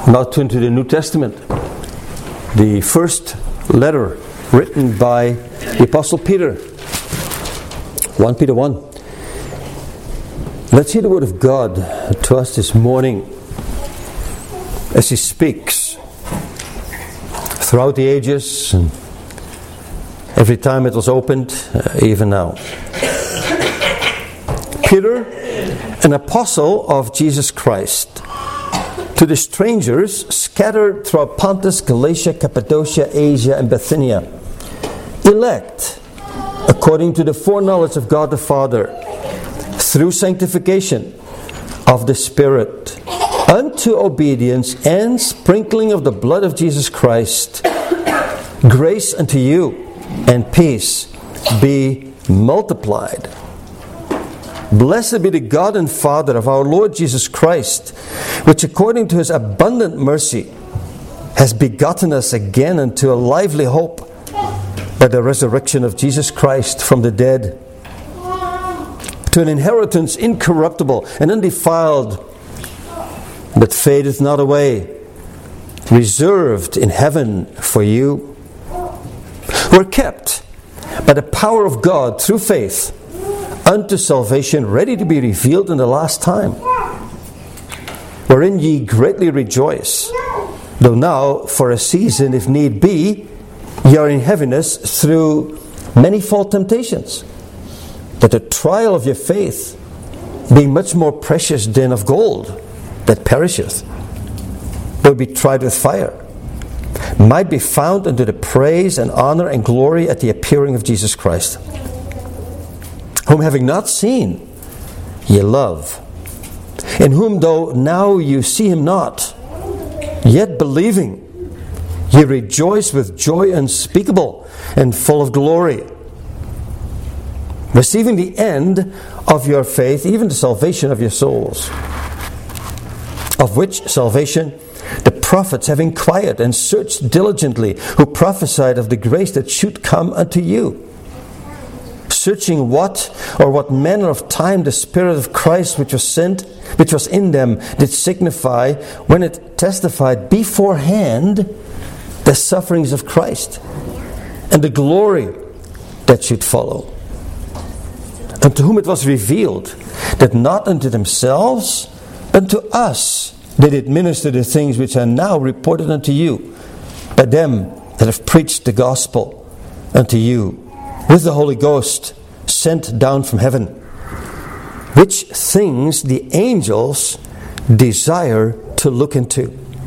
Now turn to the New Testament. The first letter written by the Apostle Peter. 1 Peter 1. Let's hear the word of God to us this morning as He speaks throughout the ages and every time it was opened, even now. Peter, an apostle of Jesus Christ, to the strangers scattered throughout Pontus, Galatia, Cappadocia, Asia, and Bithynia, elect according to the foreknowledge of God the Father, through sanctification of the Spirit, unto obedience and sprinkling of the blood of Jesus Christ, grace unto you and peace be multiplied. Blessed be the God and Father of our Lord Jesus Christ, which according to His abundant mercy has begotten us again unto a lively hope by the resurrection of Jesus Christ from the dead, to an inheritance incorruptible and undefiled, that fadeth not away, reserved in heaven for you, who are kept by the power of God through faith unto salvation, ready to be revealed in the last time, wherein ye greatly rejoice, though now for a season, if need be, ye are in heaviness through manifold temptations, that the trial of your faith, being much more precious than of gold that perisheth, though be tried with fire, might be found unto the praise and honor and glory at the appearing of Jesus Christ, whom having not seen, ye love, in whom though now you see Him not, yet believing, ye rejoice with joy unspeakable and full of glory, receiving the end of your faith, even the salvation of your souls, of which salvation the prophets have inquired and searched diligently, who prophesied of the grace that should come unto you, searching what manner of time the Spirit of Christ which was in them did signify, when it testified beforehand the sufferings of Christ and the glory that should follow, unto whom it was revealed that not unto themselves but unto us they did minister the things which are now reported unto you by them that have preached the gospel unto you with the Holy Ghost sent down from heaven, which things the angels desire to look into.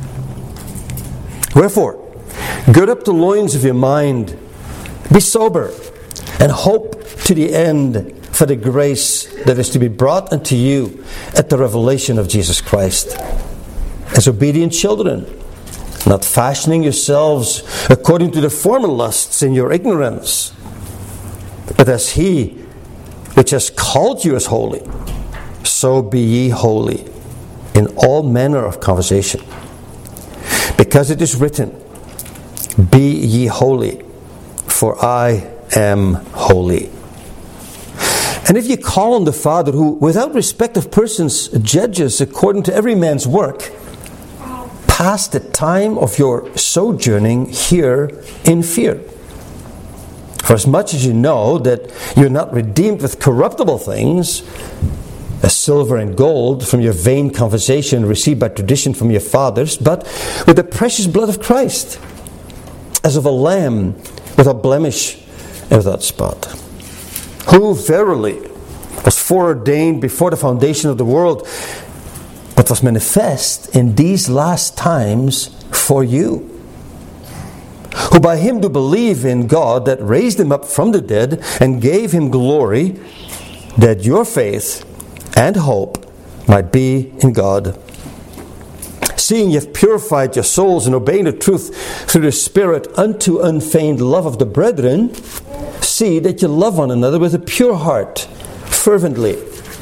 Wherefore, gird up the loins of your mind, be sober, and hope to the end for the grace that is to be brought unto you at the revelation of Jesus Christ. As obedient children, not fashioning yourselves according to the former lusts in your ignorance, but as He which has called you is holy, so be ye holy in all manner of conversation. Because it is written, be ye holy, for I am holy. And if ye call on the Father, who without respect of persons judges according to every man's work, pass the time of your sojourning here in fear. For as much as you know that you're not redeemed with corruptible things, as silver and gold, from your vain conversation received by tradition from your fathers, but with the precious blood of Christ, as of a lamb without blemish and without spot, who verily was foreordained before the foundation of the world, but was manifest in these last times for you, who by Him do believe in God that raised Him up from the dead and gave Him glory, that your faith and hope might be in God. Seeing ye have purified your souls in obeying the truth through the Spirit unto unfeigned love of the brethren, see that you love one another with a pure heart, fervently,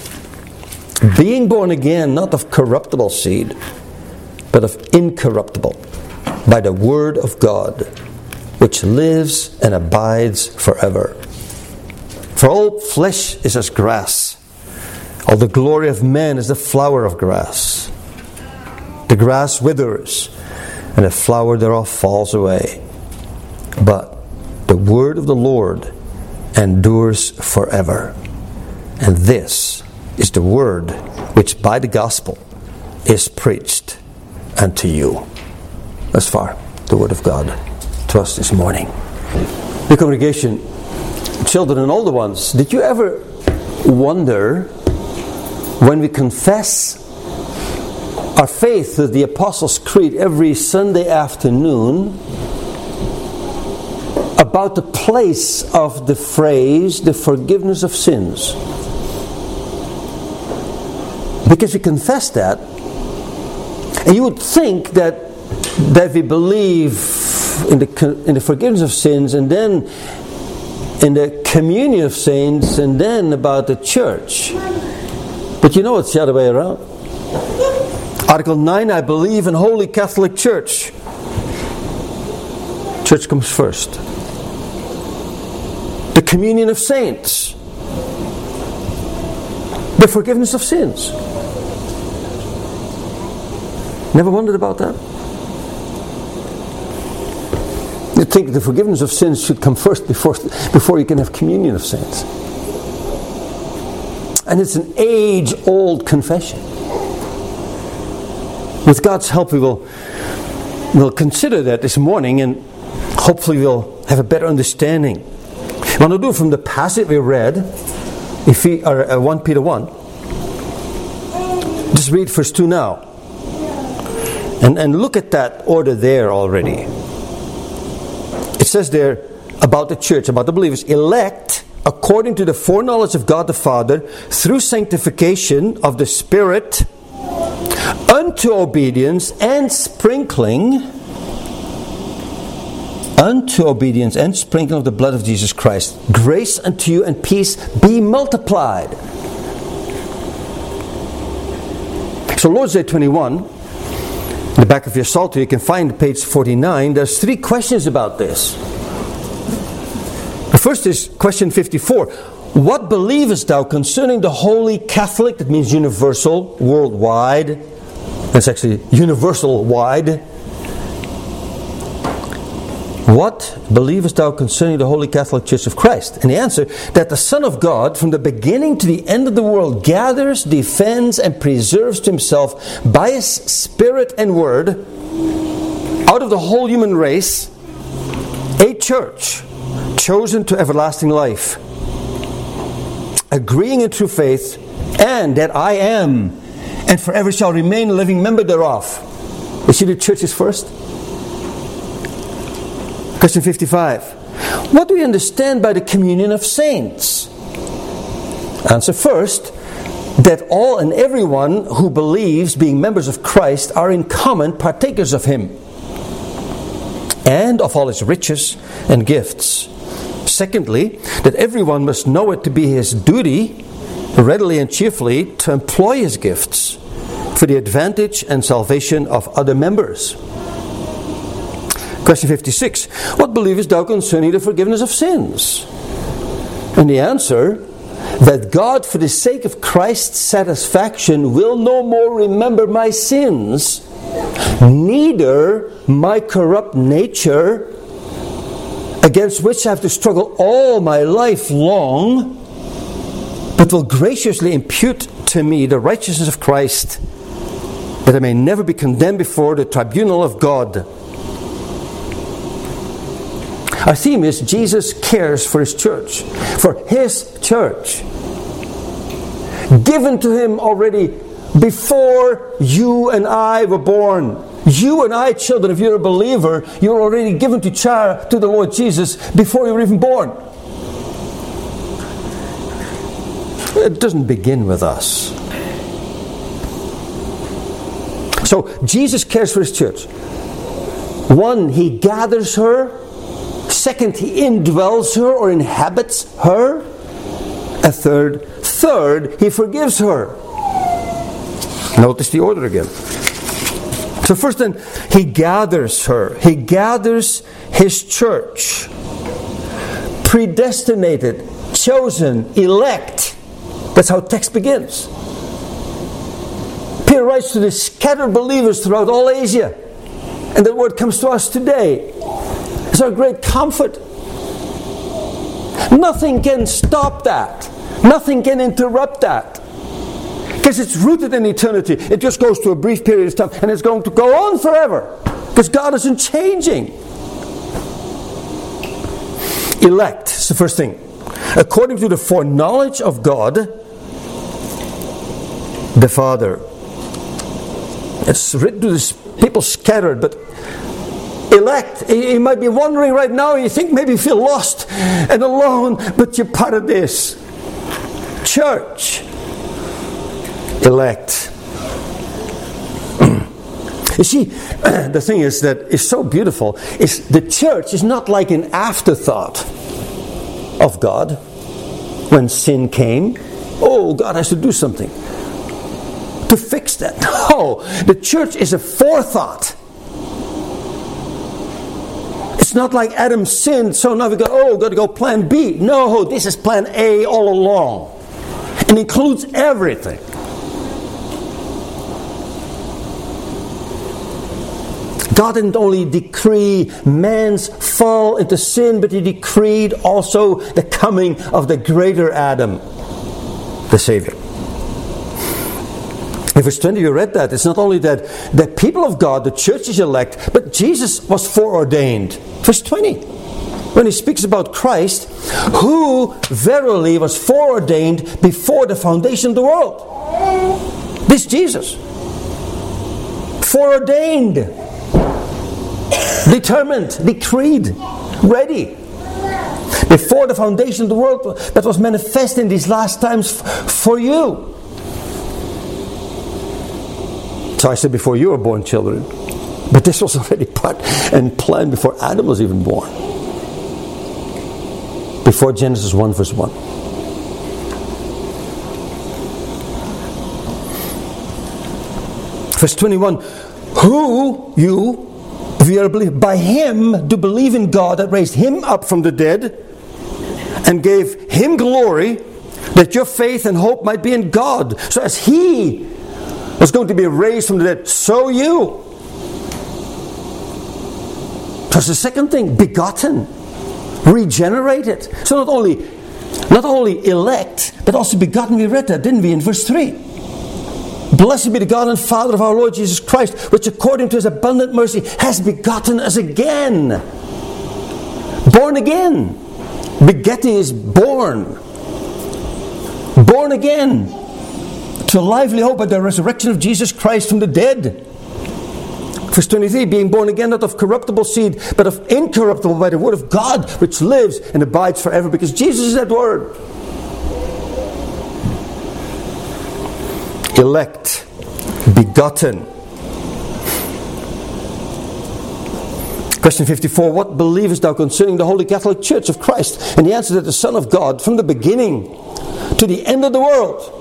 being born again, not of corruptible seed, but of incorruptible, by the word of God, which lives and abides forever. For all flesh is as grass, all the glory of man is the flower of grass. The grass withers, and the flower thereof falls away. But the word of the Lord endures forever. And this is the word which by the gospel is preached unto you. Thus far, the word of God to us this morning. The congregation, children and older ones, did you ever wonder when we confess our faith with the Apostles' Creed every Sunday afternoon about the place of the phrase, the forgiveness of sins? Because we confess that, and you would think that we believe in the forgiveness of sins, and then in the communion of saints, and then about the church. But you know it's the other way around. Article 9, I believe in Holy Catholic Church. Church comes first. The communion of saints. The forgiveness of sins. Never wondered about that? You think the forgiveness of sins should come first before you can have communion of saints. And it's an age-old confession. With God's help, we'll consider that this morning, and hopefully we'll have a better understanding. I want to do from the passage we read, 1 Peter 1. Just read verse 2 now. And look at that order there already. It says there about the church, about the believers, elect according to the foreknowledge of God the Father, through sanctification of the Spirit, unto obedience and sprinkling of the blood of Jesus Christ. Grace unto you and peace be multiplied. So Lord's Day 21, in the back of your Psalter, you can find page 49. There's 3 questions about this. The first is question 54. What believest thou concerning the Holy Catholic, that means universal, worldwide. That's actually universal wide. What believest thou concerning the Holy Catholic Church of Christ? And the answer, that the Son of God, from the beginning to the end of the world, gathers, defends, and preserves to himself by his Spirit and Word, out of the whole human race, a church chosen to everlasting life, agreeing in true faith, and that I am, and forever shall remain a living member thereof. You see, the church is first. Question 55. What do we understand by the communion of saints? Answer first, that all and everyone who believes, being members of Christ, are in common partakers of Him, and of all His riches and gifts. Secondly, that everyone must know it to be his duty, readily and cheerfully, to employ his gifts for the advantage and salvation of other members. Question 56. What believest thou concerning the forgiveness of sins? And the answer, that God, for the sake of Christ's satisfaction, will no more remember my sins, neither my corrupt nature, against which I have to struggle all my life long, but will graciously impute to me the righteousness of Christ, that I may never be condemned before the tribunal of God. Our theme is Jesus cares for His church. For His church. Given to Him already before you and I were born. You and I, children, if you're a believer, you're already given to the Lord Jesus before you were even born. It doesn't begin with us. So, Jesus cares for His church. 1, He gathers her. 2, He indwells her or inhabits her. And third, He forgives her. Notice the order again. So first then, He gathers her. He gathers His church. Predestinated, chosen, elect. That's how text begins. Peter writes to the scattered believers throughout all Asia. And that word comes to us today. It's our great comfort. Nothing can stop that. Nothing can interrupt that. Because it's rooted in eternity. It just goes to a brief period of time and it's going to go on forever. Because God isn't changing. Elect is the first thing. According to the foreknowledge of God, the Father. It's written to these people scattered, but elect. You might be wondering right now, you think maybe you feel lost and alone, but you're part of this church. Elect. You see, the thing is that it's so beautiful. Is the church is not like an afterthought of God when sin came. Oh, God has to do something to fix that. No, the church is a forethought. It's not like Adam sinned, so now we got to go plan B. No, this is plan A all along. It includes everything. God didn't only decree man's fall into sin, but He decreed also the coming of the greater Adam, the Savior. In verse 20 you read that. It's not only that the people of God, the church is elect, but Jesus was foreordained. Verse 20, when He speaks about Christ, who verily was foreordained before the foundation of the world. This Jesus. Foreordained. Determined, decreed, ready. Before the foundation of the world, that was manifest in these last times for you. So I said before you were born, children. But this was already part and planned before Adam was even born. Before Genesis 1 verse 1. Verse 21. Who you... we are by Him do believe in God that raised Him up from the dead and gave Him glory, that your faith and hope might be in God. So as He was going to be raised from the dead, so you. That's the second thing, begotten, regenerated. So not only elect, but also begotten. We read that, didn't we, in verse 3? Blessed be the God and Father of our Lord Jesus Christ, which according to His abundant mercy has begotten us again. Born again. Begetting is born. Born again. To a lively hope by the resurrection of Jesus Christ from the dead. Verse 23, being born again not of corruptible seed, but of incorruptible by the word of God, which lives and abides forever, because Jesus is that word. Elect, begotten. Question 54, what believest thou concerning the Holy Catholic Church of Christ? And the answer that the Son of God, from the beginning to the end of the world,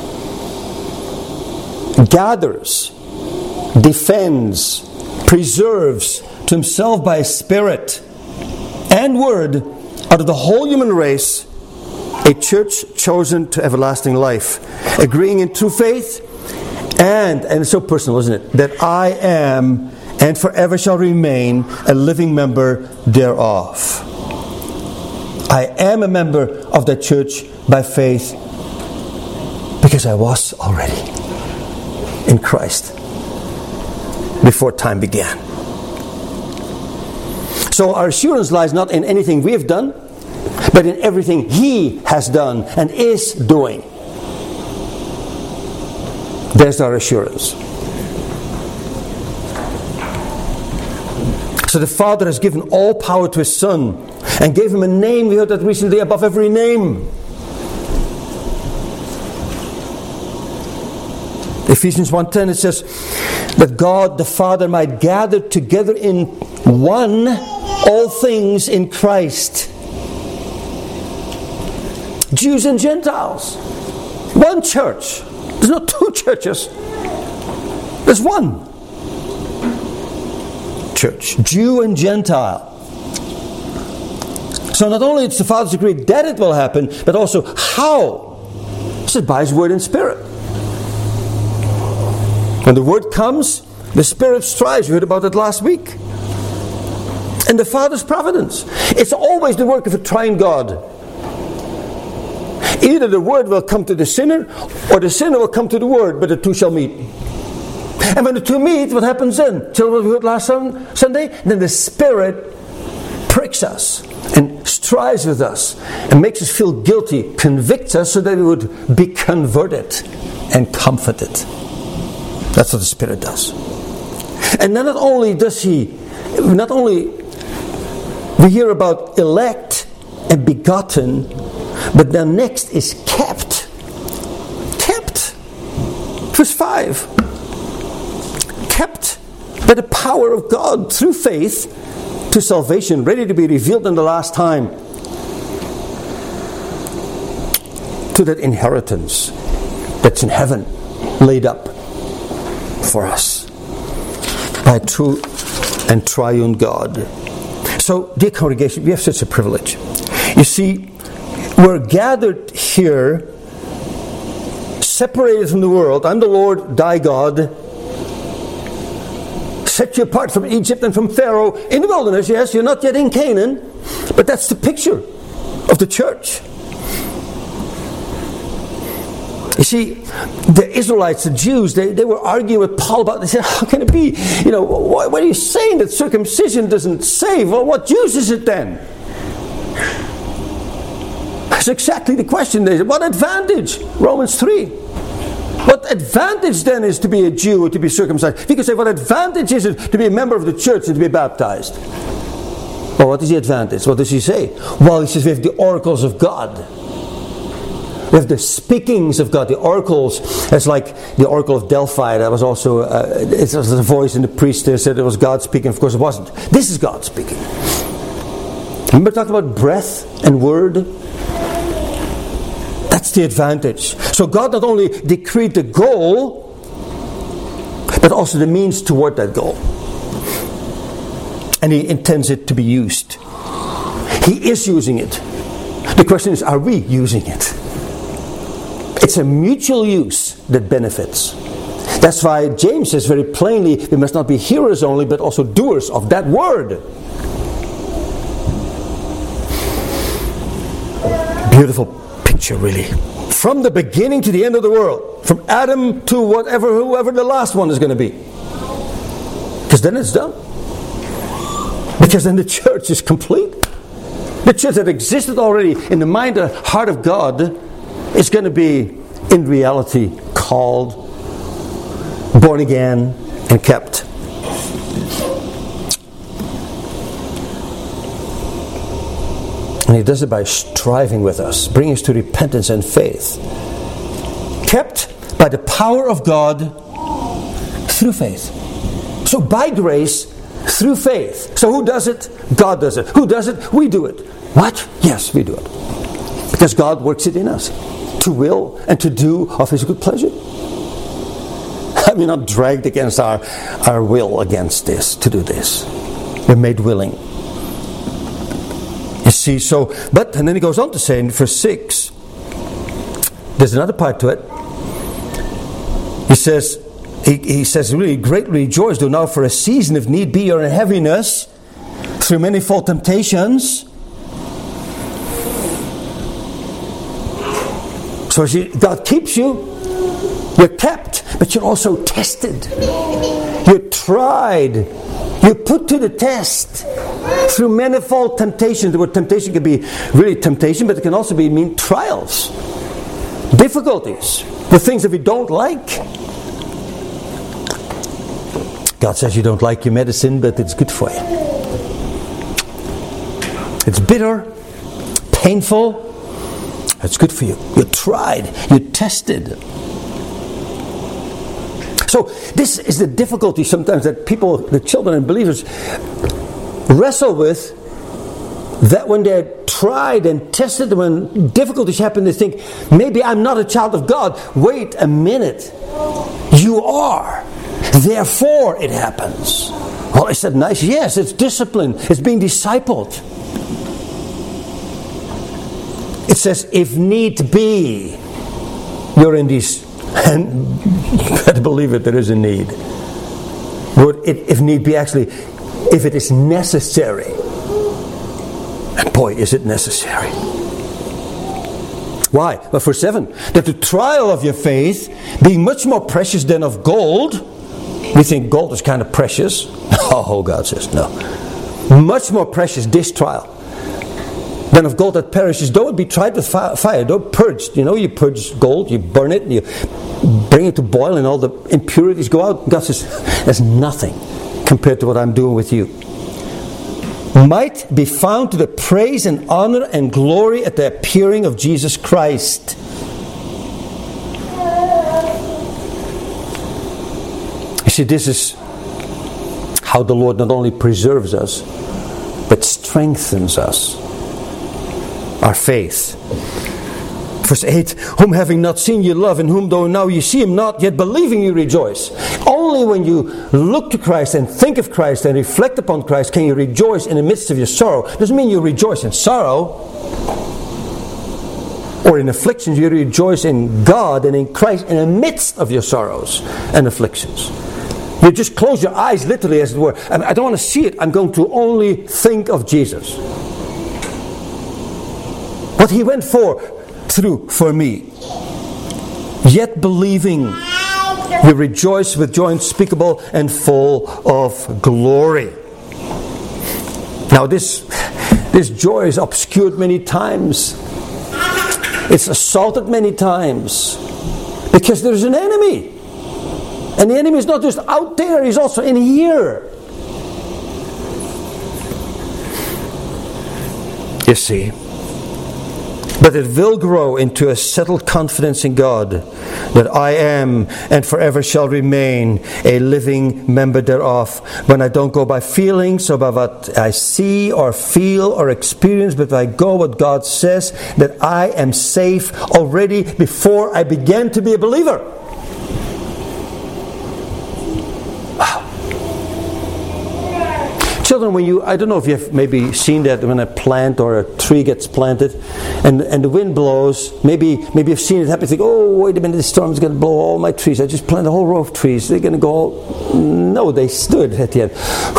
gathers, defends, preserves to Himself by His Spirit and Word out of the whole human race a church chosen to everlasting life, agreeing in true faith, and it's so personal, isn't it? That I am and forever shall remain a living member thereof. I am a member of that church by faith because I was already in Christ before time began. So our assurance lies not in anything we have done, but in everything He has done and is doing. There's our assurance. So the Father has given all power to His Son and gave Him a name, we heard that recently, above every name. Ephesians 1:10, it says that God the Father might gather together in one all things in Christ. Jews and Gentiles. One church. There's not two churches. There's one church. Jew and Gentile. So not only it's the Father's decree that it will happen, but also how. It's by His Word and Spirit. When the Word comes, the Spirit strives. You heard about it last week. And the Father's providence. It's always the work of a triune God. Either the Word will come to the sinner, or the sinner will come to the Word, but the two shall meet. And when the two meet, what happens then? Tell what we heard last Sunday? Then the Spirit pricks us and strives with us and makes us feel guilty, convicts us so that we would be converted and comforted. That's what the Spirit does. And then not only we hear about elect and begotten, but then next is kept. Kept. Verse 5. Kept by the power of God through faith to salvation, ready to be revealed in the last time. To that inheritance that's in heaven, laid up for us by true and triune God. So, dear congregation, we have such a privilege. You see, we're gathered here, separated from the world. I'm the Lord, thy God. Set you apart from Egypt and from Pharaoh in the wilderness. Yes, you're not yet in Canaan, but that's the picture of the church. You see, the Israelites, the Jews, they were arguing with Paul about, they said, how can it be? You know, what are you saying that circumcision doesn't save? Well, what use is it then? That's exactly the question. They said, what advantage? Romans 3. What advantage then is to be a Jew or to be circumcised? You could say, what advantage is it to be a member of the church and to be baptized? Well, what is the advantage? What does he say? Well, he says we have the oracles of God. We have the speakings of God. The oracles, it's like the oracle of Delphi. That was also, it was a voice in the priestess said it was God speaking. Of course it wasn't. This is God speaking. Remember talking about breath and word? That's the advantage. So God not only decreed the goal, but also the means toward that goal. And He intends it to be used. He is using it. The question is, are we using it? It's a mutual use that benefits. That's why James says very plainly, we must not be hearers only, but also doers of that word. Beautiful picture, really. From the beginning to the end of the world. From Adam to whoever the last one is going to be. Because then it's done. Because then the church is complete. The church that existed already in the mind and heart of God is going to be, in reality, called, born again, and kept. And He does it by striving with us, bringing us to repentance and faith. Kept by the power of God through faith. So by grace, through faith. So who does it? God does it. Who does it? We do it. What? Yes, we do it. Because God works it in us. To will and to do of His good pleasure. We're not dragged against our will against this, to do this. We're made willing. You see, and then he goes on to say in verse 6, there's another part to it. He says, really, greatly rejoice, though now for a season, if need be, or in heaviness, through manifold temptations. So God keeps you, you're kept, but you're also tested. You're tried. You're put to the test through manifold temptations. The word temptation can be really temptation, but it can also mean trials, difficulties, the things that we don't like. God says you don't like your medicine, but it's good for you. It's bitter, painful. It's good for you. You're tried. You're tested. So this is the difficulty sometimes that people, the children and believers, wrestle with. That when they're tried and tested, when difficulties happen, they think, maybe I'm not a child of God. Wait a minute. You are. Therefore it happens. Well, is that nice? Yes, it's discipline. It's being discipled. It says, if need be, you're in these And you better believe it, there is a need. Would it, if need be, actually, if it is necessary. And boy, is it necessary. Why? Well, verse 7. That the trial of your faith, being much more precious than of gold. We think gold is kind of precious. Oh, God says no. Much more precious, this trial, than of gold that perishes, though it be tried with fire, though purged. You know, you purge gold, you burn it, and you bring it to boil, and all the impurities go out. God says, there's nothing compared to what I'm doing with you. Might be found to the praise and honor and glory at the appearing of Jesus Christ. You see, this is how the Lord not only preserves us, but strengthens us. Our faith. Verse 8, whom having not seen you love, and whom though now you see him not, yet believing you rejoice. Only when you look to Christ and think of Christ and reflect upon Christ can you rejoice in the midst of your sorrow. Doesn't mean you rejoice in sorrow or in afflictions. You rejoice in God and in Christ in the midst of your sorrows and afflictions. You just close your eyes, literally, as it were. I don't want to see it. I'm going to only think of Jesus. What He went through for me. Yet believing, you rejoice with joy unspeakable and full of glory. Now this joy is obscured many times. It's assaulted many times. Because there's an enemy. And the enemy is not just out there, he's also in here. You see. But it will grow into a settled confidence in God, that I am and forever shall remain a living member thereof. When I don't go by feelings or by what I see or feel or experience, but I go what God says, that I am safe already before I began to be a believer. Children, when I don't know if you have maybe seen that when a plant or a tree gets planted and the wind blows, maybe you've seen it happen. You think, oh, wait a minute, the storm's going to blow all my trees. I just planted a whole row of trees. They're going to go. No, they stood at the end.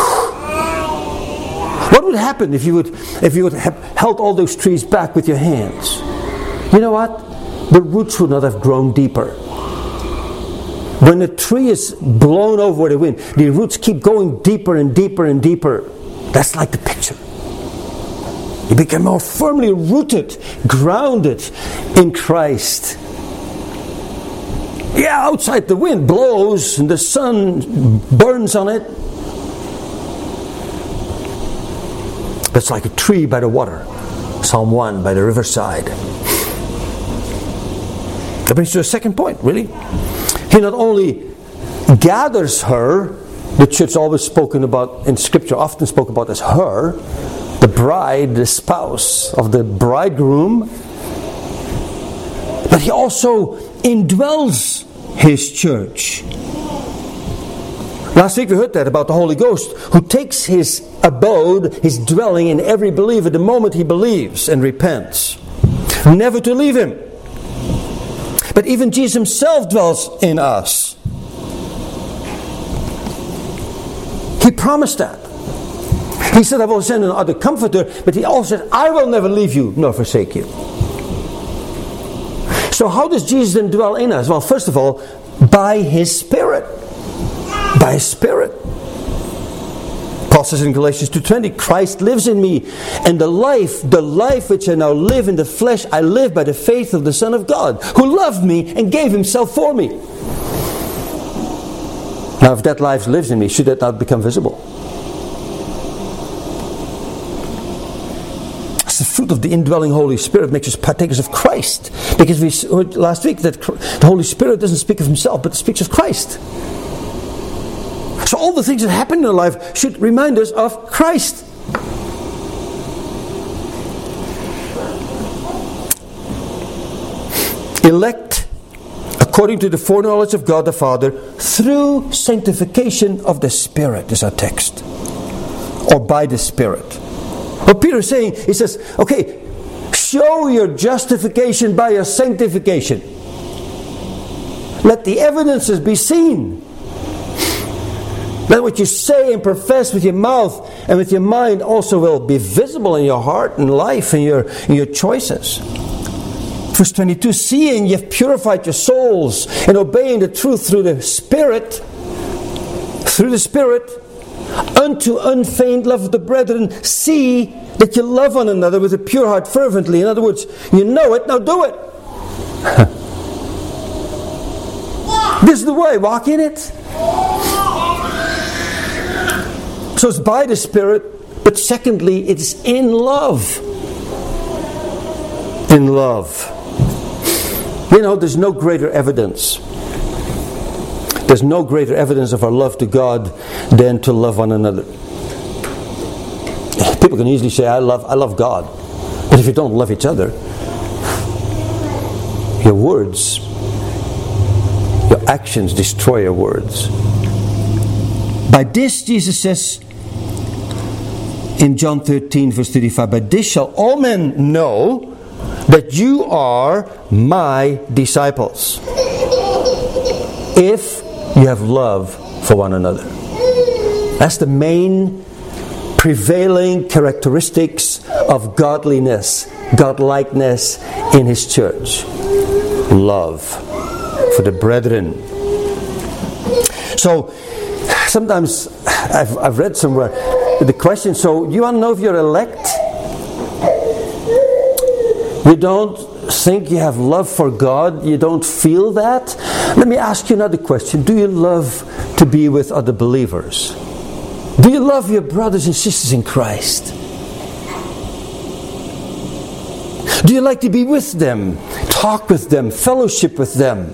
What would happen if you would have held all those trees back with your hands? You know what? The roots would not have grown deeper. When a tree is blown over with the wind, the roots keep going deeper and deeper and deeper. That's like the picture. You become more firmly rooted, grounded in Christ. Yeah, outside the wind blows and the sun burns on it. It's like a tree by the water. Psalm 1, by the riverside. That brings to a second point, really. He not only gathers her, the church always spoken about in Scripture, often spoken about as her, the bride, the spouse of the bridegroom, but He also indwells His church. Last week we heard that about the Holy Ghost, who takes His abode, His dwelling in every believer the moment he believes and repents, never to leave him. But even Jesus Himself dwells in us. He promised that. He said, I will send another comforter, but He also said, I will never leave you nor forsake you. So how does Jesus then dwell in us? Well, first of all, by His Spirit. By His Spirit. Paul says in Galatians 2:20, Christ lives in me, and the life which I now live in the flesh, I live by the faith of the Son of God, who loved me and gave Himself for me. Now, if that life lives in me, should that not become visible? It's the fruit of the indwelling Holy Spirit makes us partakers of Christ. Because we heard last week that the Holy Spirit doesn't speak of Himself, but speaks of Christ. So all the things that happen in our life should remind us of Christ. Elect according to the foreknowledge of God the Father through sanctification of the Spirit is our text. Or by the Spirit. What Peter is saying, he says, okay, show your justification by your sanctification. let the evidences be seen. Let what you say and profess with your mouth and with your mind also will be visible in your heart and life and your choices. Verse 22, seeing ye have purified your souls and obeying the truth through the Spirit, unto unfeigned love of the brethren, see that you love one another with a pure heart fervently. In other words, you know it, now do it. This is the way, walk in it. So it's by the Spirit, but secondly, it's in love. In love. You know, there's no greater evidence. There's no greater evidence of our love to God than to love one another. People can easily say, I love God. But if you don't love each other, your words, your actions destroy your words. By this, Jesus says in John 13, verse 35, by this shall all men know that you are my disciples, if you have love for one another. That's the main prevailing characteristics of godliness, godlikeness in His church. Love for the brethren. So, sometimes I've read somewhere the question, so you want to know if you're elect? You don't think you have love for God? You don't feel that? Let me ask you another question. Do you love to be with other believers? Do you love your brothers and sisters in Christ? Do you like to be with them, talk with them, fellowship with them?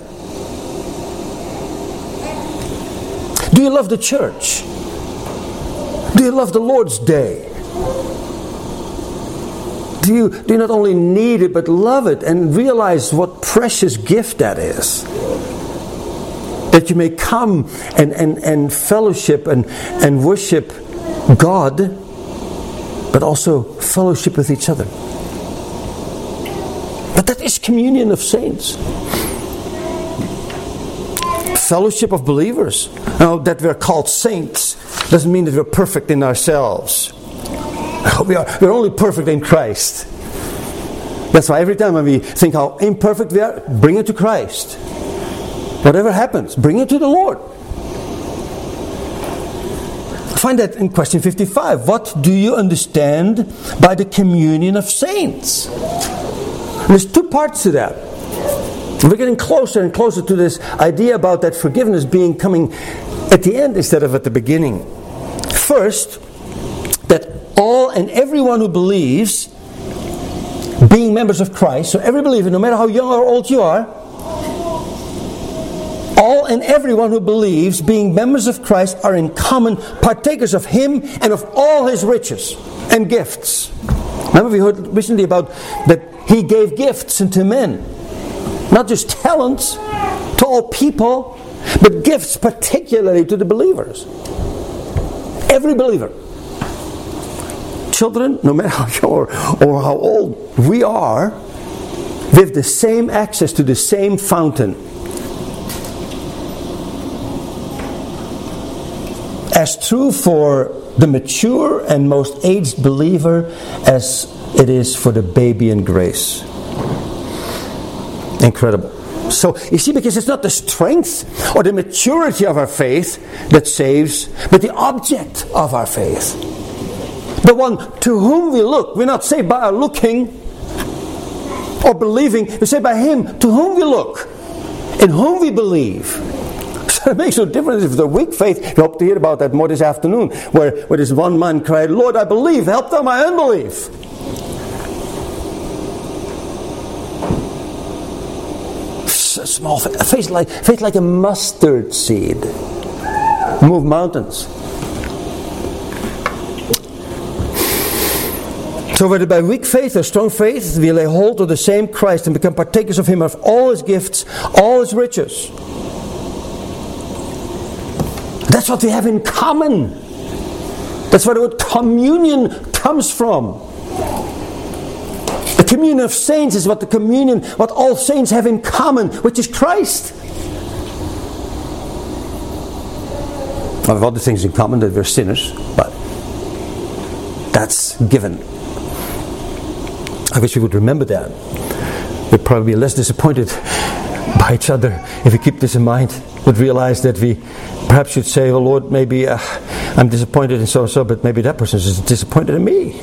Do you love the church? Do you love the Lord's Day? Do you not only need it, but love it and realize what precious gift that is? That you may come and fellowship and worship God, but also fellowship with each other. But that is communion of saints. Fellowship of believers. Now, that we're called saints doesn't mean that we're perfect in ourselves. We're only perfect in Christ. That's why every time when we think how imperfect we are, bring it to Christ. Whatever happens, bring it to the Lord. Find that in question 55. What do you understand by the communion of saints? There's two parts to that. We're getting closer and closer to this idea about that forgiveness coming at the end instead of at the beginning. First, that all and everyone who believes, being members of Christ, so every believer, no matter how young or old you are, all and everyone who believes, being members of Christ, are in common partakers of Him and of all His riches and gifts. Remember we heard recently about that He gave gifts unto men. Not just talents to all people, but gifts particularly to the believers. Every believer. Children, no matter how young or how old we are, we have the same access to the same fountain. As true for the mature and most aged believer as it is for the baby in grace. Incredible. So, you see, because it's not the strength or the maturity of our faith that saves, but the object of our faith. The one to whom we look. We're not saved by our looking or believing. We're saved by Him to whom we look, in whom we believe. So it makes no difference if it's a weak faith. We hope to hear about that more this afternoon, where this one man cried, Lord, I believe, help thou my unbelief. Small faith like a mustard seed. Move mountains. So whether by weak faith or strong faith, we lay hold of the same Christ and become partakers of Him, of all His gifts, all His riches. That's what we have in common. That's where the word communion comes from. The communion of saints is what all saints have in common, which is Christ. We have other things in common, that we're sinners, but that's given. I wish we would remember that. We'd probably be less disappointed by each other if we keep this in mind. Would realize that we perhaps should say, "Oh Lord, maybe I'm disappointed in so and so, but maybe that person is disappointed in me."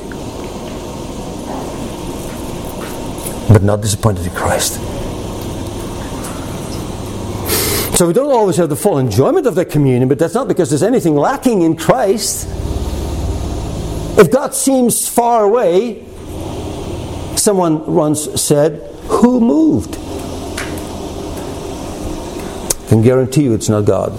But not disappointed in Christ. So we don't always have the full enjoyment of that communion, but that's not because there's anything lacking in Christ. If God seems far away, someone once said, "Who moved?" I can guarantee you it's not God.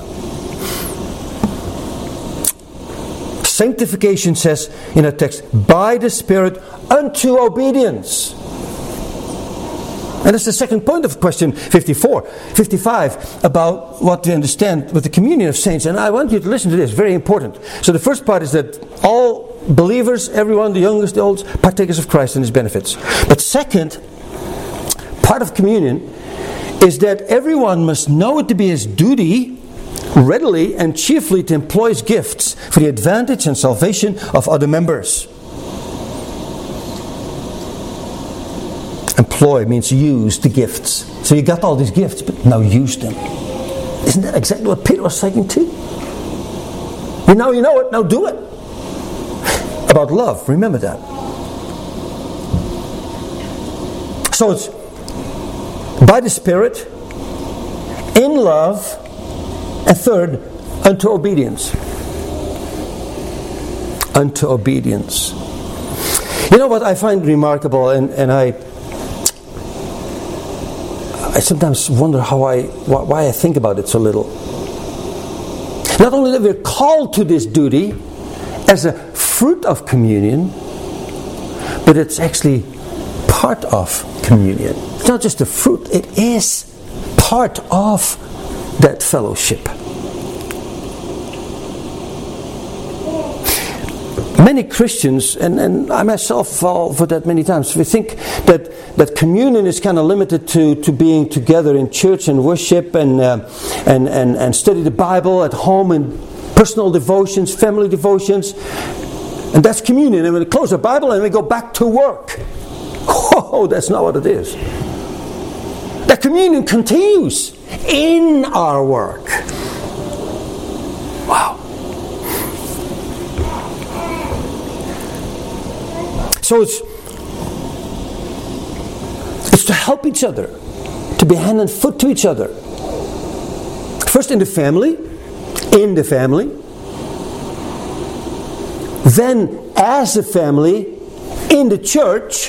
Sanctification says in a text, by the Spirit unto obedience. And that's the second point of question 55, about what we understand with the communion of saints. And I want you to listen to this, very important. So the first part is that all believers, everyone, the youngest, the oldest, partakers of Christ and His benefits. But second, part of communion is that everyone must know it to be his duty readily and cheerfully to employ his gifts for the advantage and salvation of other members. Employ means use the gifts. So you got all these gifts, but now use them. Isn't that exactly what Peter was saying too? Now you know it, now do it. About love, remember that. So it's by the Spirit, in love, and third, unto obedience. Unto obedience. You know what I find remarkable, and I sometimes wonder why I think about it so little. Not only that we're called to this duty as a fruit of communion, but it's actually part of communion. It's not just a fruit, it is part of that fellowship. Many Christians, and I myself fall for that many times, we think that communion is kind of limited to being together in church and worship and study the Bible at home and personal devotions, family devotions. And that's communion. And we close the Bible and we go back to work. Oh, that's not what it is. That communion continues in our work. Wow. So it's to help each other, to be hand and foot to each other. First in the family, then as a family, in the church,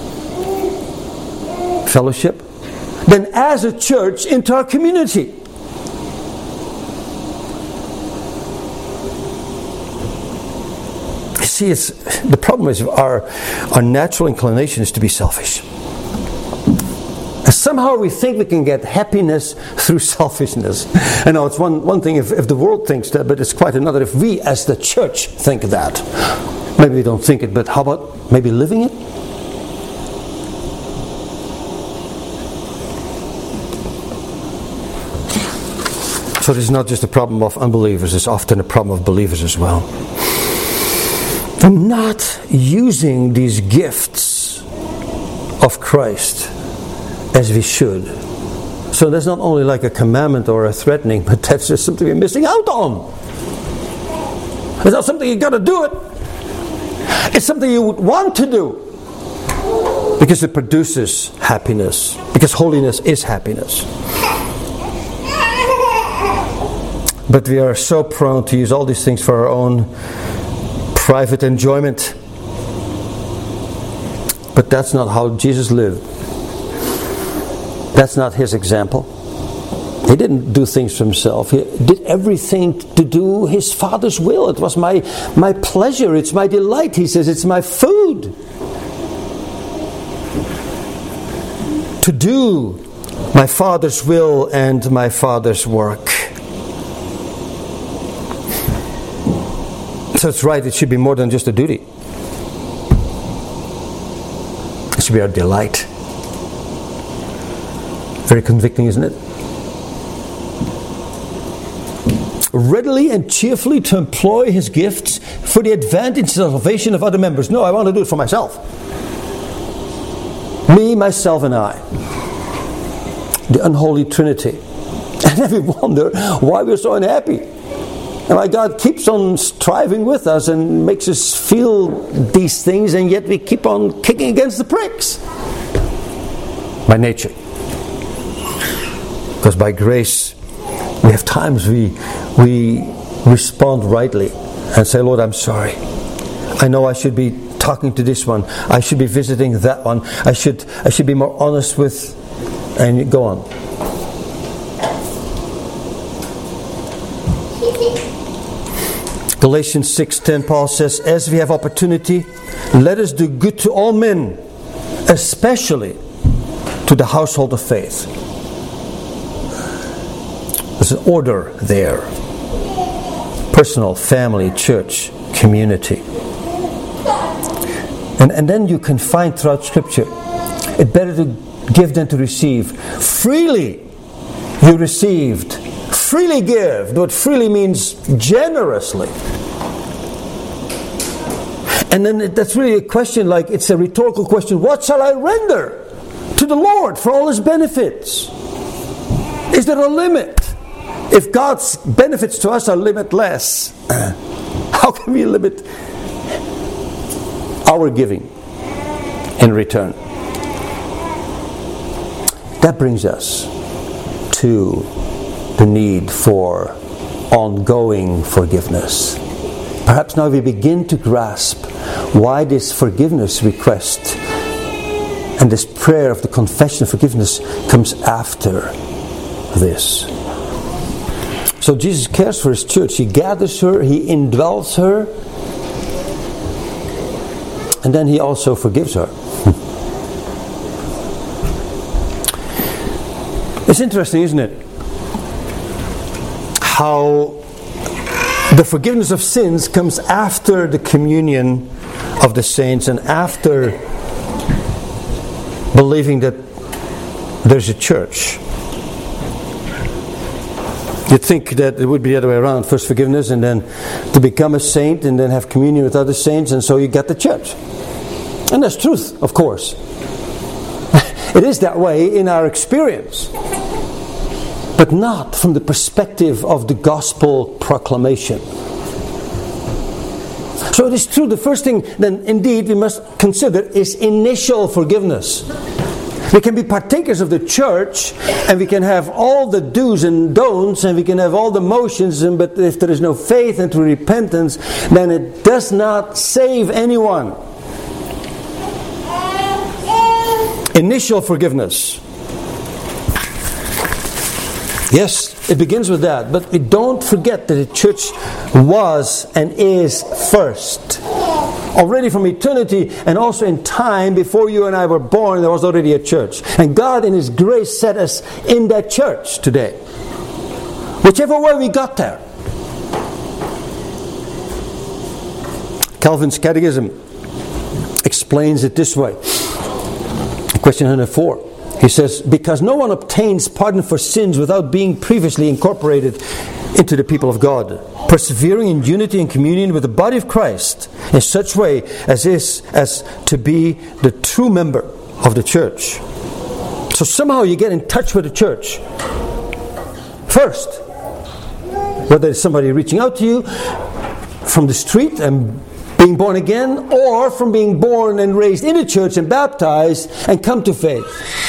fellowship, then as a church into our community. See, the problem is our natural inclination is to be selfish. And somehow we think we can get happiness through selfishness. I know it's one thing if the world thinks that, but it's quite another if we as the church think that. Maybe we don't think it, but how about maybe living it? So this is not just a problem of unbelievers, it's often a problem of believers as well. For not using these gifts of Christ as we should. So that's not only like a commandment or a threatening, but that's just something we're missing out on. It's not something you got to do it. It's something you would want to do. Because it produces happiness. Because holiness is happiness. But we are so prone to use all these things for our own private enjoyment. But that's not how Jesus lived. That's not His example. He didn't do things for Himself. He did everything to do His Father's will. It was my pleasure. It's my delight. He says it's my food. To do my Father's will and my Father's work. So it's right, it should be more than just a duty. It should be our delight. Very convicting, isn't it? readily and cheerfully to employ his gifts for the advantage and salvation of other members. No, I want to do it for myself. Me, myself, and I. The unholy Trinity. And then we wonder why we're so unhappy. And why God keeps on striving with us and makes us feel these things, and yet we keep on kicking against the pricks. By nature. Because by grace, we have times we respond rightly and say, Lord, I'm sorry. I know I should be talking to this one. I should be visiting that one. I should be more honest with, and you go on. Galatians 6:10, Paul says, as we have opportunity, let us do good to all men, especially to the household of faith. There's an order there. Personal, family, church, community. And then you can find throughout Scripture, it's better to give than to receive. Freely you received. Freely give. What freely means generously. And then that's really a question, like it's a rhetorical question. What shall I render to the Lord for all His benefits? Is there a limit? If God's benefits to us are limitless, how can we limit our giving in return? That brings us to the need for ongoing forgiveness. Perhaps now we begin to grasp why this forgiveness request and this prayer of the confession of forgiveness comes after this. So Jesus cares for His church. He gathers her, He indwells her, and then He also forgives her. It's interesting, isn't it? How the forgiveness of sins comes after the communion of the saints and after believing that there's a church. You'd think that it would be the other way around. First forgiveness and then to become a saint and then have communion with other saints, and so you get the church. And that's truth, of course. It is that way in our experience. But not from the perspective of the gospel proclamation. So it is true, the first thing then indeed we must consider is initial forgiveness. We can be partakers of the church, and we can have all the do's and don'ts, and we can have all the motions, but if there is no faith and true repentance, then it does not save anyone. Initial forgiveness. Yes, it begins with that, but we don't forget that the church was and is first. Already from eternity and also in time, before you and I were born, there was already a church. And God in His grace set us in that church today. Whichever way we got there. Calvin's Catechism explains it this way. Question 104. He says, because no one obtains pardon for sins without being previously incorporated into the people of God, persevering in unity and communion with the body of Christ in such way as to be the true member of the church. So somehow you get in touch with the church first. Whether it's somebody reaching out to you from the street and being born again, or from being born and raised in the church and baptized and come to faith.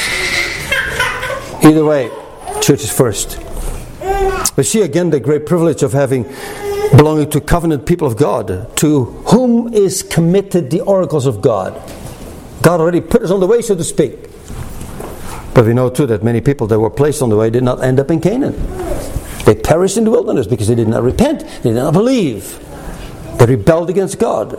Either way, church is first. We see again the great privilege of belonging to covenant people of God, to whom is committed the oracles of God. God already put us on the way, so to speak. But we know too that many people that were placed on the way did not end up in Canaan. They perished in the wilderness because they did not repent, they did not believe. They rebelled against God.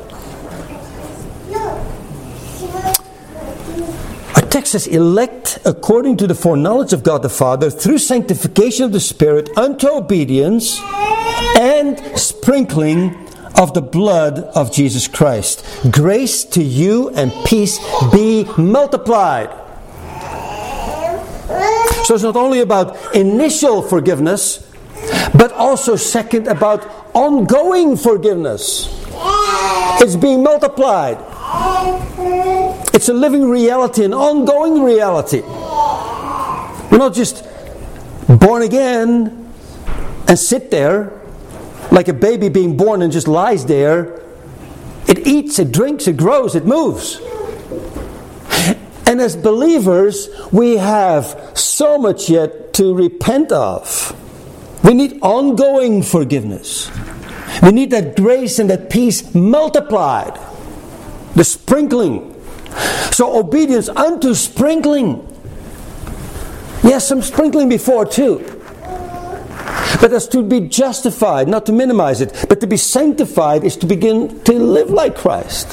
Our text says, elect according to the foreknowledge of God the Father, through sanctification of the Spirit, unto obedience and sprinkling of the blood of Jesus Christ. Grace to you and peace be multiplied. So it's not only about initial forgiveness, But also, second, about ongoing forgiveness. It's being multiplied. It's a living reality, an ongoing reality. We're not just born again and sit there like a baby being born and just lies there. It eats, it drinks, it grows, it moves. And as believers, we have so much yet to repent of. We need ongoing forgiveness. We need that grace and that peace multiplied. The sprinkling. So obedience unto sprinkling. Yes, some sprinkling before too. But that's to be justified, not to minimize it. But to be sanctified is to begin to live like Christ.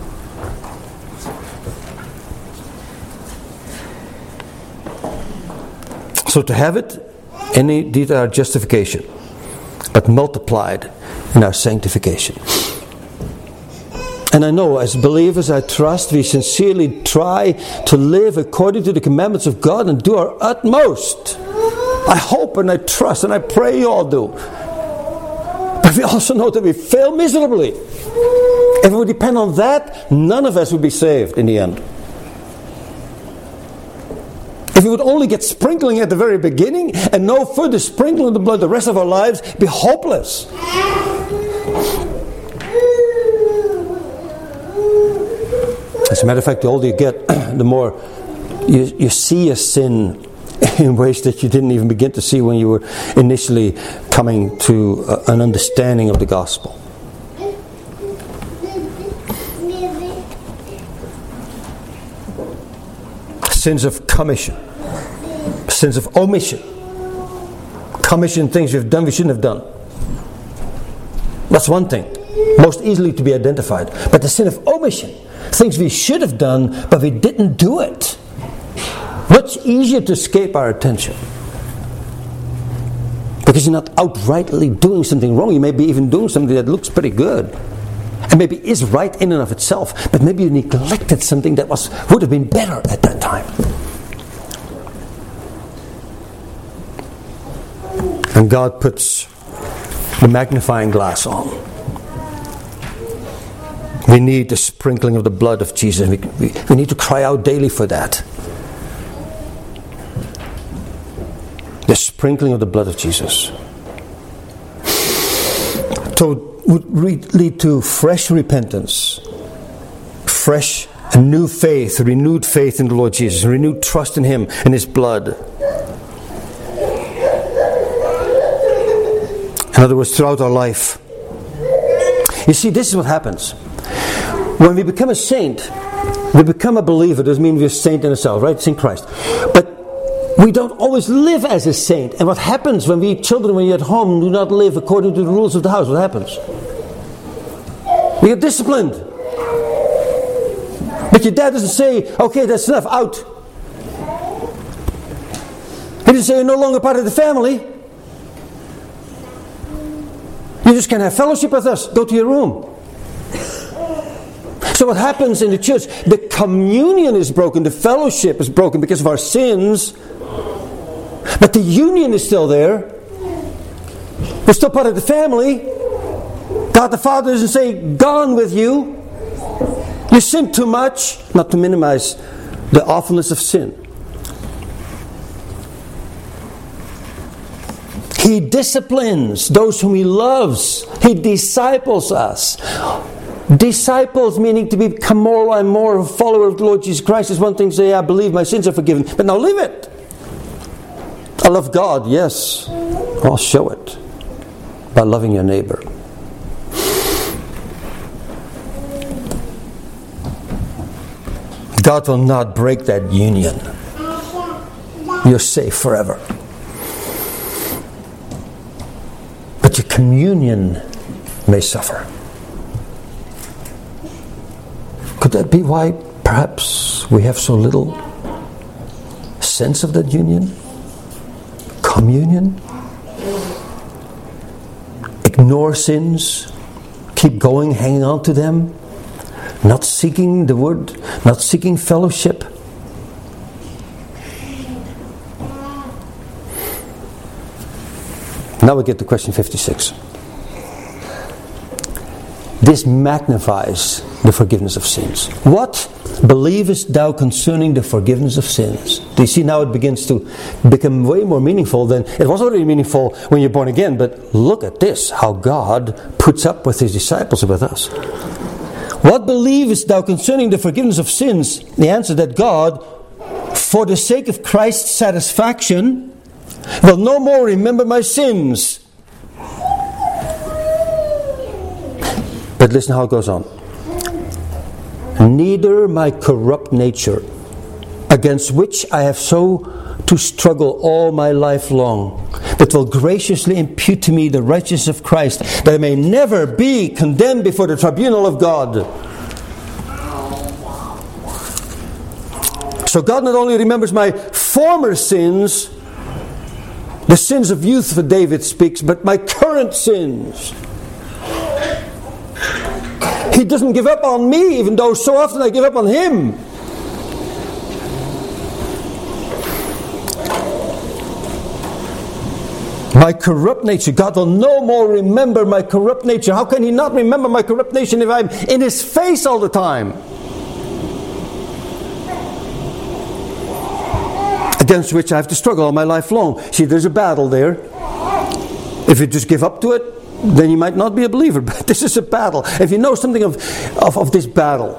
So to have it, indeed our justification, but multiplied in our sanctification. And I know as believers, I trust we sincerely try to live according to the commandments of God and do our utmost. I hope and I trust and I pray you all do. But we also know that we fail miserably. If we would depend on that, none of us would be saved in the end. If we would only get sprinkling at the very beginning and no further sprinkling of the blood the rest of our lives, it'd be hopeless. As a matter of fact, the older you get, the more you see a sin in ways that you didn't even begin to see when you were initially coming to an understanding of the gospel. Sins of commission, sins of omission. Commission, things we've done we shouldn't have done. That's one thing, most easily to be identified. But the sin of omission, things we should have done but we didn't do it. Much easier to escape our attention. Because you're not outrightly doing something wrong. You may be even doing something that looks pretty good. And maybe is right in and of itself. But maybe you neglected something that would have been better at that time. And God puts the magnifying glass on. We need the sprinkling of the blood of Jesus. We need to cry out daily for that. The sprinkling of the blood of Jesus. So it would lead to fresh repentance, fresh and new faith, renewed faith in the Lord Jesus, renewed trust in Him and His blood. In other words, throughout our life. You see, this is what happens. When we become a saint, we become a believer. Doesn't mean we're a saint in ourselves, right? Saint Christ. But we don't always live as a saint. And what happens when when you're at home, do not live according to the rules of the house? What happens? We get disciplined. But your dad doesn't say, okay, that's enough, out. He doesn't say you're no longer part of the family. You just can't have fellowship with us. Go to your room. So what happens in the church? The communion is broken. The fellowship is broken because of our sins. But the union is still there. We're still part of the family. God the Father doesn't say, gone with you. You sin too much. Not to minimize the awfulness of sin. He disciplines those whom He loves. He disciples us. Disciples meaning to become more and more a follower of the Lord Jesus Christ is one thing to say, I believe my sins are forgiven. But now live it. I love God, yes. I'll show it by loving your neighbor. God will not break that union. You're safe forever. But your communion may suffer. Could that be why perhaps we have so little sense of that union? Communion? Ignore sins? Keep going, hanging on to them? Not seeking the word? Not seeking fellowship? Now we get to question 56. This magnifies the forgiveness of sins. What believest thou concerning the forgiveness of sins? Do you see now it begins to become way more meaningful than it was already meaningful when you're born again, but look at this, how God puts up with His disciples and with us. What believest thou concerning the forgiveness of sins? The answer that God, for the sake of Christ's satisfaction, will no more remember my sins. But listen how it goes on. Neither my corrupt nature, against which I have so to struggle all my life long, but will graciously impute to me the righteousness of Christ, that I may never be condemned before the tribunal of God. So God not only remembers my former sins, the sins of youth for David speaks, but my current sins. He doesn't give up on me, even though so often I give up on Him. My corrupt nature, God will no more remember my corrupt nature. How can He not remember my corrupt nature if I'm in His face all the time? Against which I have to struggle all my life long. See, there's a battle there. If you just give up to it, then you might not be a believer. But this is a battle. If you know something of this battle,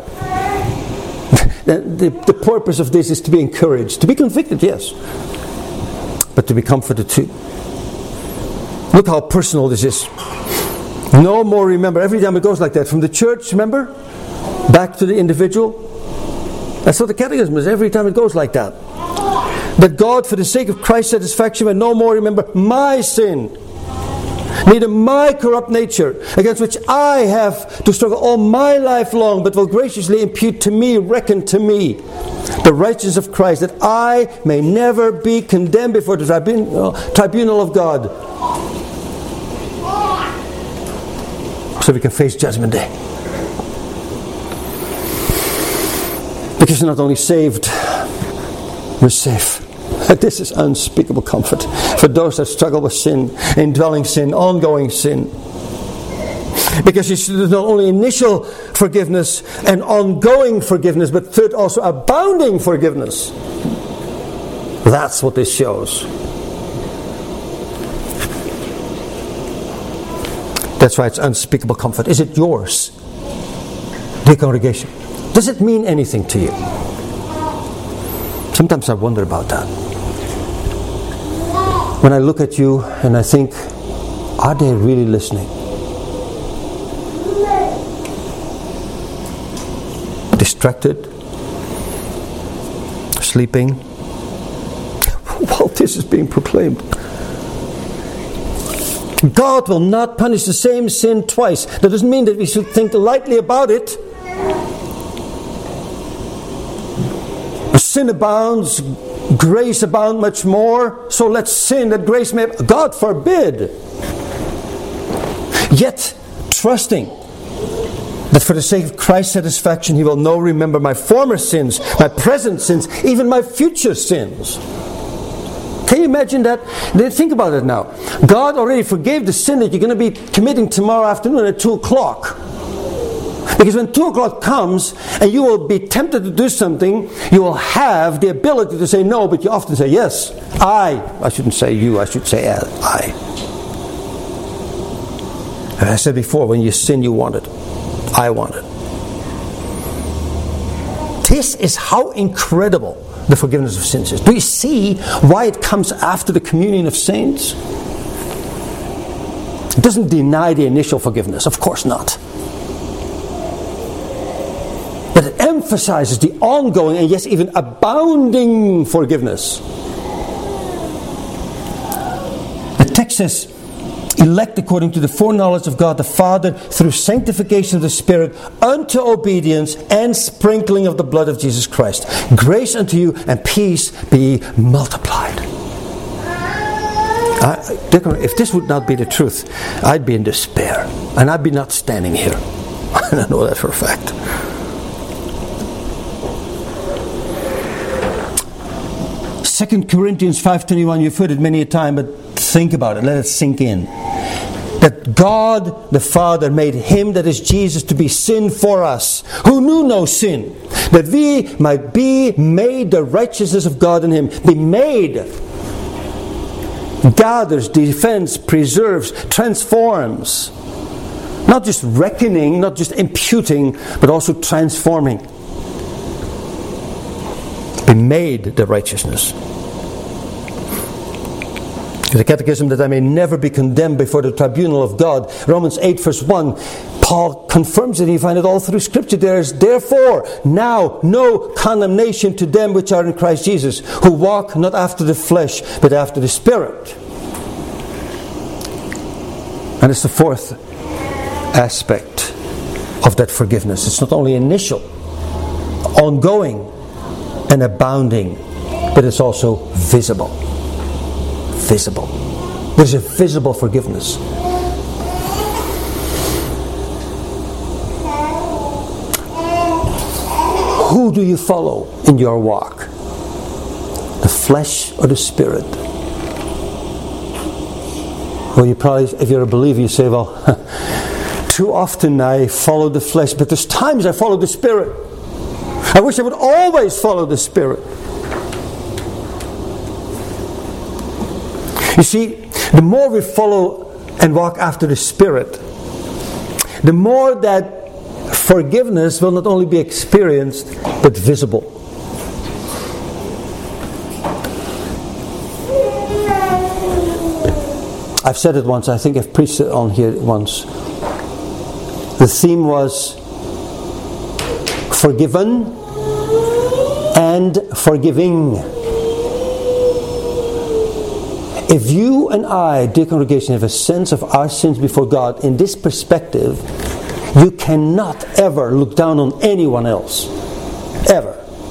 the purpose of this is to be encouraged. To be convicted, yes. But to be comforted too. Look how personal this is. No more remember. Every time it goes like that. From the church, remember? Back to the individual. That's what the catechism is. Every time it goes like that. But God, for the sake of Christ's satisfaction, will no more remember my sin. Neither my corrupt nature, against which I have to struggle all my life long, but will graciously impute to me, reckon to me, the righteousness of Christ, that I may never be condemned before the tribunal of God. So we can face Judgment Day. Because you're not only saved, we're safe. This is unspeakable comfort for those that struggle with sin, indwelling sin, ongoing sin. Because there's not only initial forgiveness and ongoing forgiveness, but third also abounding forgiveness. That's what this shows. That's why it's unspeakable comfort. Is it yours, dear congregation? Does it mean anything to you? Sometimes I wonder about that. When I look at you and I think, are they really listening? Distracted? Sleeping? While this is being proclaimed. God will not punish the same sin twice. That doesn't mean that we should think lightly about it. Sin abounds, grace abound much more, so let's sin that grace may... God forbid! Yet, trusting that for the sake of Christ's satisfaction, He will no remember my former sins, my present sins, even my future sins. Can you imagine that? Think about it now. God already forgave the sin that you're going to be committing tomorrow afternoon at 2 o'clock. Because when 2 o'clock comes and you will be tempted to do something, you will have the ability to say no, but you often say yes. I shouldn't say you, I should say I. And I said before, when you sin, you want it. I want it. This is how incredible the forgiveness of sins is. Do you see why it comes after the communion of saints? It doesn't deny the initial forgiveness, of course not. But it emphasizes the ongoing and yes, even abounding forgiveness. The text says, elect according to the foreknowledge of God the Father through sanctification of the Spirit unto obedience and sprinkling of the blood of Jesus Christ. Grace unto you and peace be multiplied. If this would not be the truth, I'd be in despair. And I'd be not standing here. And I know that for a fact. 2 Corinthians 5:21, you've heard it many a time, but Think about it. Let it sink in. That God the Father made Him, that is Jesus, to be sin for us, who knew no sin, that we might be made the righteousness of God in Him. Be made. Gathers, defends, preserves, transforms. Not just reckoning, not just imputing, but also transforming. Be made the righteousness. The Catechism, that I may never be condemned before the tribunal of God. Romans 8 verse 1. Paul confirms it. You find it all through Scripture. There is therefore now no condemnation to them which are in Christ Jesus, who walk not after the flesh, but after the Spirit. And it's the fourth aspect of that forgiveness. It's not only initial, ongoing, and abounding, but it's also visible. Visible. There's a visible forgiveness. Who do you follow in your walk? The flesh or the Spirit? Well, you probably, if you're a believer, you say, well, too often I follow the flesh, but there's times I follow the Spirit. I wish I would always follow the Spirit. You see, the more we follow and walk after the Spirit, the more that forgiveness will not only be experienced, but visible. I've said it once, I think I've preached it on here once. The theme was forgiven and forgiving. If you and I, dear congregation, have a sense of our sins before God in this perspective, you cannot ever look down on anyone else. Ever.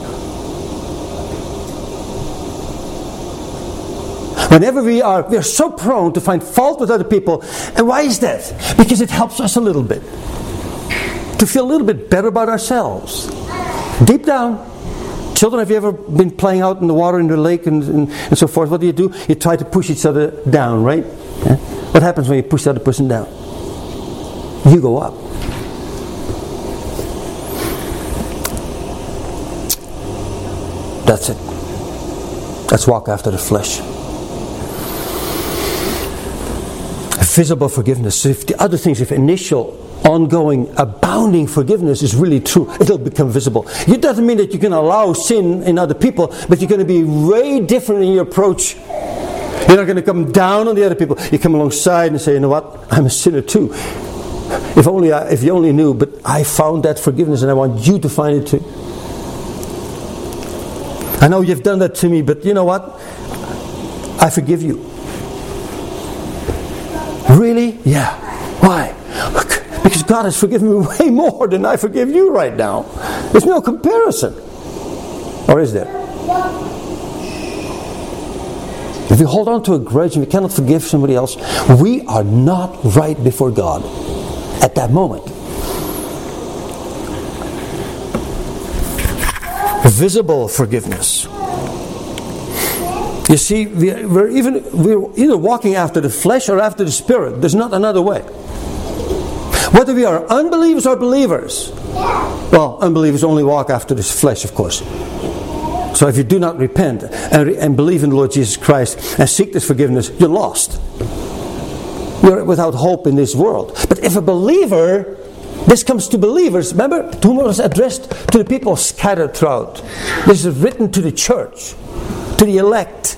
Whenever we are so prone to find fault with other people. And why is that? Because it helps us a little bit. To feel a little bit better about ourselves. Deep down. Children, have you ever been playing out in the water, in the lake, and so forth? What do? You try to push each other down, right? Yeah? What happens when you push the other person down? You go up. That's it. Let's walk after the flesh. Visible forgiveness. If the other things, if initial, ongoing, abounding forgiveness is really true, it'll become visible. It doesn't mean that you can allow sin in other people, but you're going to be way different in your approach. You're not going to come down on the other people. You come alongside and say, you know what, I'm a sinner too. If you only knew, but I found that forgiveness and I want you to find it too. I know you've done that to me, but you know what? I forgive you. Really? Yeah. Why? Because God has forgiven me way more than I forgive you right now. There's no comparison. Or is there? If we hold on to a grudge and we cannot forgive somebody else, we are not right before God at that moment. Visible forgiveness. You see, we're either walking after the flesh or after the Spirit. There's not another way. Whether we are unbelievers or believers. Well, unbelievers only walk after this flesh, of course. So if you do not repent and believe in the Lord Jesus Christ and seek this forgiveness, you're lost. You're without hope in this world. But if a believer, this comes to believers, remember, to whom it was addressed to the people scattered throughout. This is written to the church, to the elect.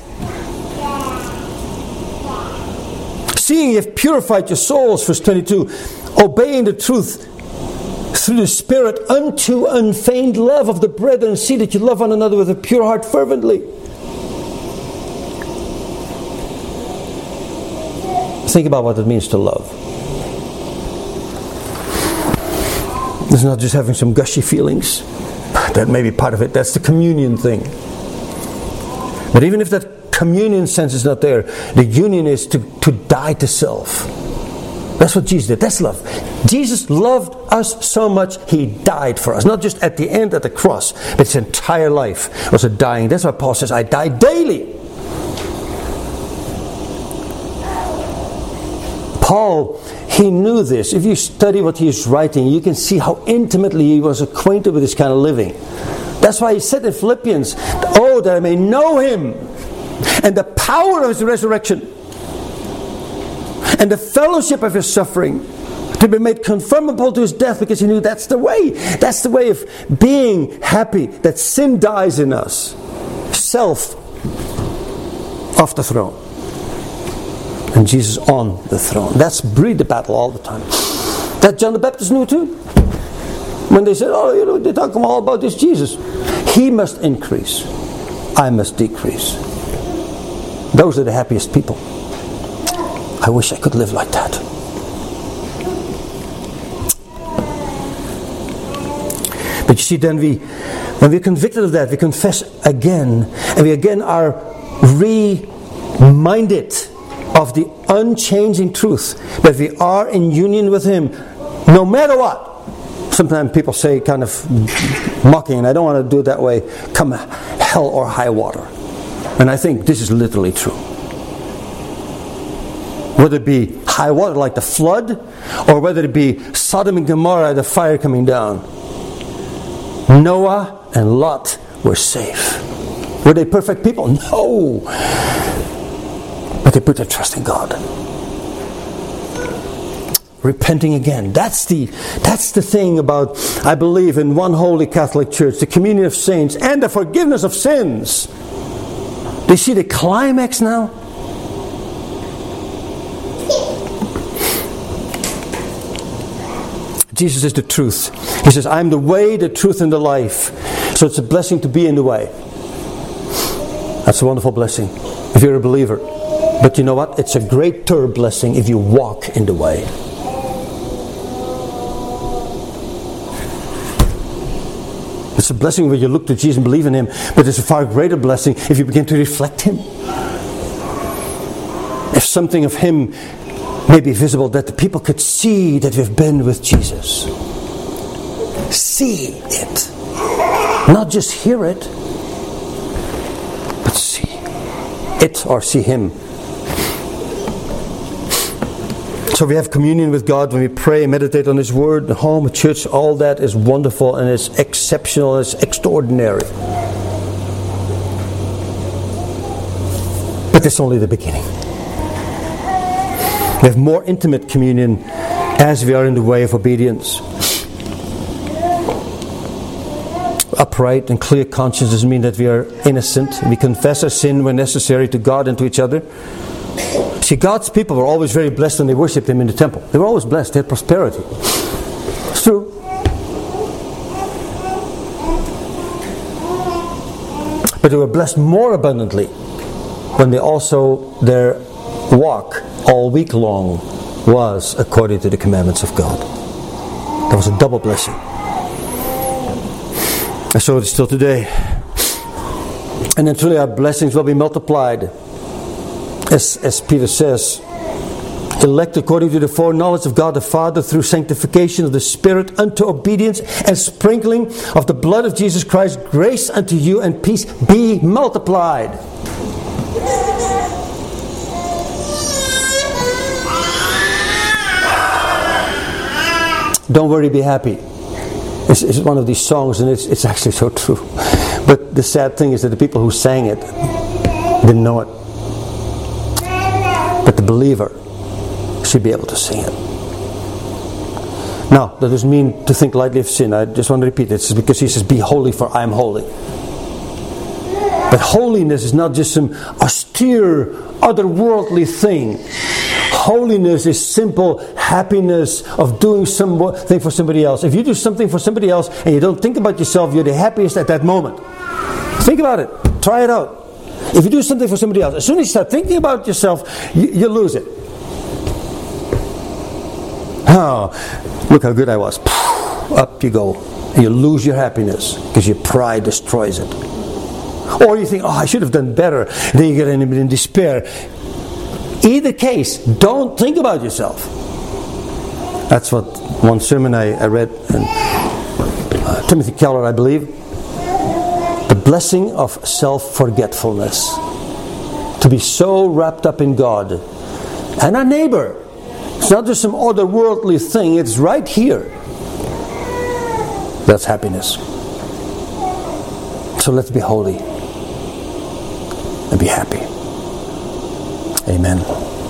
Seeing you have purified your souls, verse 22, obeying the truth through the Spirit unto unfeigned love of the brethren. See that you love one another with a pure heart fervently. Think about what it means to love. It's not just having some gushy feelings. That may be part of it. That's the communion thing. But even if that communion sense is not there, the union is to die to self. That's what Jesus did. That's love. Jesus loved us so much, He died for us. Not just at the end, at the cross, but His entire life was a dying. That's why Paul says, I die daily. Paul, he knew this. If you study what he's writing, you can see how intimately he was acquainted with this kind of living. That's why he said in Philippians, "Oh, that I may know Him and the power of His resurrection and the fellowship of His suffering, to be made conformable to His death," because he knew that's the way. That's the way of being happy, that sin dies in us. Self off the throne. And Jesus on the throne. That's breed the battle all the time. That John the Baptist knew too. When they said, "Oh, they're talking all about this Jesus." He must increase. I must decrease. Those are the happiest people. I wish I could live like that. But you see, then when we're convicted of that, we confess again, and we again are reminded of the unchanging truth that we are in union with Him no matter what. Sometimes people say, kind of mocking, and I don't want to do it that way, come hell or high water. And I think this is literally true. Whether it be high water like the flood, or whether it be Sodom and Gomorrah, the fire coming down, Noah and Lot were safe. Were they perfect people? No. But they put their trust in God. Repenting again. That's the thing about, I believe in one holy Catholic Church, the communion of saints, and the forgiveness of sins. Do you see the climax now? Jesus is the truth. He says, "I am the way, the truth, and the life." So it's a blessing to be in the way. That's a wonderful blessing if you're a believer. But you know what? It's a greater blessing if you walk in the way. It's a blessing when you look to Jesus and believe in Him, but it's a far greater blessing if you begin to reflect Him. If something of Him may be visible, that the people could see that we've been with Jesus. See it. Not just hear it, but see it or see Him. So we have communion with God when we pray and meditate on His Word, the home, church, all that is wonderful and it's exceptional, it's extraordinary. But it's only the beginning. We have more intimate communion as we are in the way of obedience. Upright and clear consciences mean that we are innocent. We confess our sin when necessary to God and to each other. See, God's people were always very blessed when they worshipped Him in the temple. They were always blessed. They had prosperity. It's true. But they were blessed more abundantly when they also, their walk all week long was according to the commandments of God. That was a double blessing. And so it is still today. And then truly our blessings will be multiplied. As Peter says, elect according to the foreknowledge of God the Father through sanctification of the Spirit unto obedience and sprinkling of the blood of Jesus Christ, grace unto you and peace be multiplied. Don't worry, be happy. It's one of these songs, and it's actually so true. But the sad thing is that the people who sang it didn't know it. But the believer should be able to sing it. Now, that doesn't mean to think lightly of sin. I just want to repeat it. It's because He says, "Be holy, for I am holy." But holiness is not just some austere, otherworldly thing. Holiness is simple happiness of doing something for somebody else. If you do something for somebody else and you don't think about yourself, you're the happiest at that moment. Think about it. Try it out. If you do something for somebody else, as soon as you start thinking about yourself, you lose it. Oh, look how good I was. Up you go. And you lose your happiness because your pride destroys it. Or you think, oh, I should have done better. And then you get in despair. Either case, don't think about yourself. That's what one sermon I read, in Timothy Keller, I believe. The blessing of self-forgetfulness. To be so wrapped up in God and our neighbor. It's not just some otherworldly thing. It's right here. That's happiness. So let's be holy and be happy. Amen.